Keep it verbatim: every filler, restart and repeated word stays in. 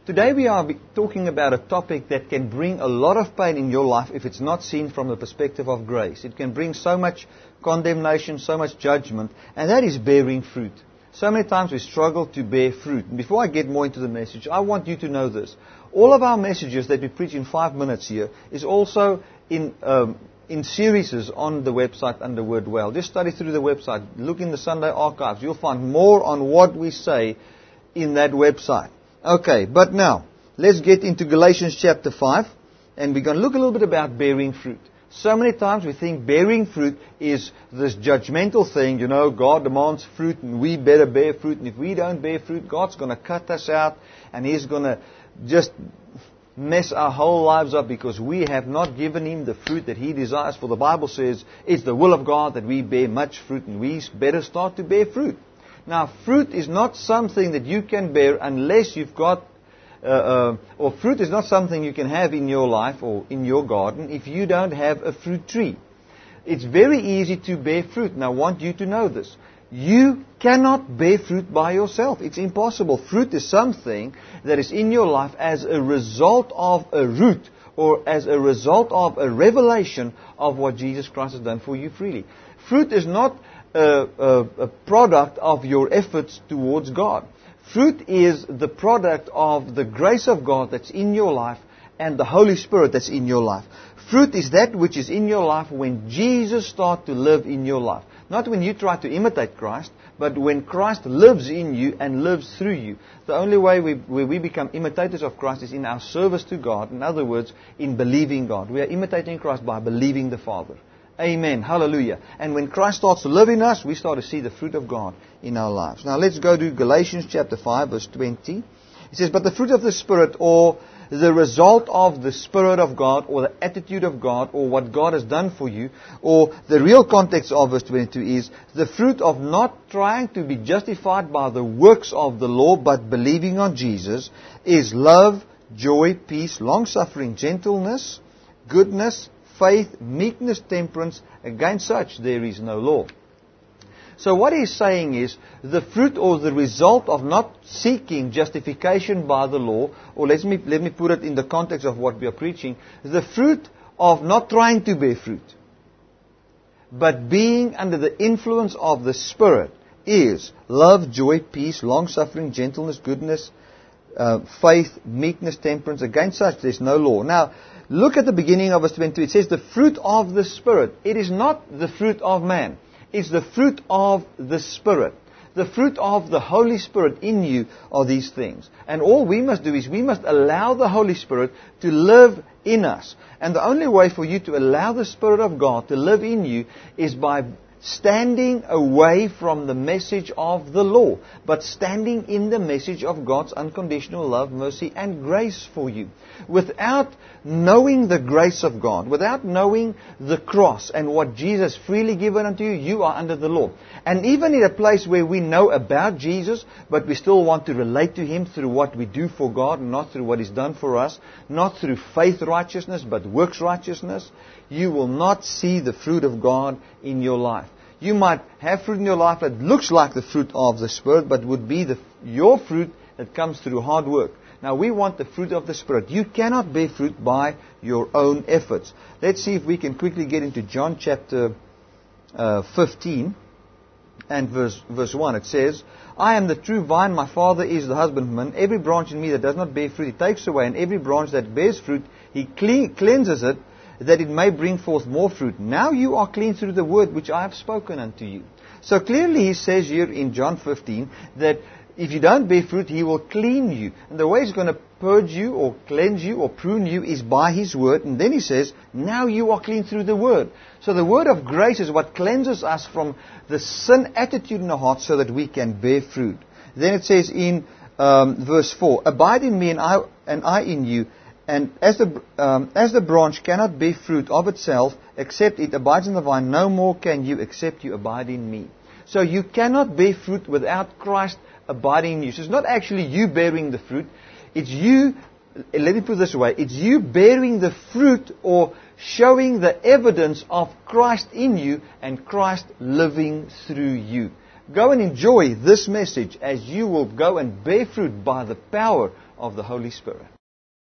Today we are talking about a topic that can bring a lot of pain in your life if it's not seen from the perspective of grace. It can bring so much condemnation, so much judgment, and that is bearing fruit. So many times we struggle to bear fruit. And before I get more into the message, I want you to know this. All of our messages that we preach in five minutes here is also in um, in series on the website under Word Well. Just study through the website. Look in the Sunday archives. You'll find more on what we say in that website. Okay, but now, let's get into Galatians chapter five, and we're going to look a little bit about bearing fruit. So many times we think bearing fruit is this judgmental thing, you know, God demands fruit and we better bear fruit, and if we don't bear fruit, God's going to cut us out and He's going to just mess our whole lives up because we have not given Him the fruit that He desires. For the Bible says it's the will of God that we bear much fruit, and we better start to bear fruit. Now, fruit is not something that you can bear unless you've got, uh, uh, or fruit is not something you can have in your life or in your garden if you don't have a fruit tree. It's very easy to bear fruit, and I want you to know this. You cannot bear fruit by yourself. It's impossible. Fruit is something that is in your life as a result of a root or as a result of a revelation of what Jesus Christ has done for you freely. Fruit is not A, a, a product of your efforts towards God. Fruit is the product of the grace of God that's in your life and the Holy Spirit that's in your life. Fruit is that which is in your life when Jesus starts to live in your life. Not when you try to imitate Christ, but when Christ lives in you and lives through you. The only way we, where we become imitators of Christ is in our service to God. In other words, in believing God. We are imitating Christ by believing the Father. Amen. Hallelujah. And when Christ starts to live in us, we start to see the fruit of God in our lives. Now let's go to Galatians chapter five, verse twenty. It says, but the fruit of the Spirit, or the result of the Spirit of God, or the attitude of God, or what God has done for you, or the real context of verse twenty-two is the fruit of not trying to be justified by the works of the law, but believing on Jesus, is love, joy, peace, long-suffering, gentleness, goodness, faith, meekness, temperance. Against such there is no law. So what he's saying is the fruit or the result of not seeking justification by the law, or let me, let me put it in the context of what we are preaching, the fruit of not trying to bear fruit, but being under the influence of the Spirit is love, joy, peace, long-suffering, gentleness, goodness, uh, faith, meekness, temperance. Against such there is no law. Now, look at the beginning of verse twenty-two. It says the fruit of the Spirit. It is not the fruit of man. It's the fruit of the Spirit. The fruit of the Holy Spirit in you are these things. And all we must do is we must allow the Holy Spirit to live in us. And the only way for you to allow the Spirit of God to live in you is by standing away from the message of the law, but standing in the message of God's unconditional love, mercy, and grace for you. Without knowing the grace of God, without knowing the cross and what Jesus freely given unto you, you are under the law. And even in a place where we know about Jesus, but we still want to relate to Him through what we do for God, not through what He's done for us, not through faith righteousness, but works righteousness, you will not see the fruit of God in your life. You might have fruit in your life that looks like the fruit of the Spirit, but would be the, your fruit that comes through hard work. Now, we want the fruit of the Spirit. You cannot bear fruit by your own efforts. Let's see if we can quickly get into John chapter uh, fifteen and verse, verse one. It says, I am the true vine, my Father is the husbandman. Every branch in me that does not bear fruit, He takes away, and every branch that bears fruit, He cle- cleanses it, that it may bring forth more fruit. Now you are clean through the word which I have spoken unto you. So clearly He says here in John fifteen that if you don't bear fruit, He will clean you. And the way He's going to purge you or cleanse you or prune you is by His word. And then He says, now you are clean through the word. So the word of grace is what cleanses us from the sin attitude in our hearts so that we can bear fruit. Then it says in um, verse four, abide in me and I, and I in you. And as the, um, as the branch cannot bear fruit of itself, except it abides in the vine, no more can you except you abide in me. So you cannot bear fruit without Christ abiding in you. So it's not actually you bearing the fruit. It's you, let me put it this way, it's you bearing the fruit or showing the evidence of Christ in you and Christ living through you. go and enjoy this message as you will go and bear fruit by the power of the Holy Spirit.